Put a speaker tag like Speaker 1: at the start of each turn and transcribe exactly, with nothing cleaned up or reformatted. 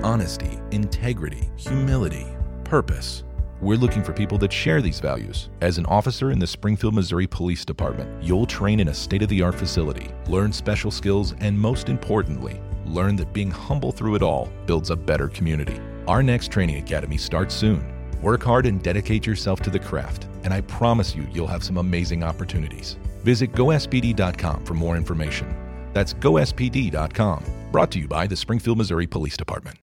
Speaker 1: honesty, integrity, humility, purpose. We're looking for people that share these values. As an officer in the Springfield, Missouri Police Department, you'll train in a state-of-the-art facility, learn special skills, and most importantly, learn that being humble through it all builds a better community. Our next training academy starts soon. Work hard and dedicate yourself to the craft, and I promise you, you'll have some amazing opportunities. Visit go S P D dot com for more information. That's go S P D dot com. Brought to you by the Springfield, Missouri Police Department.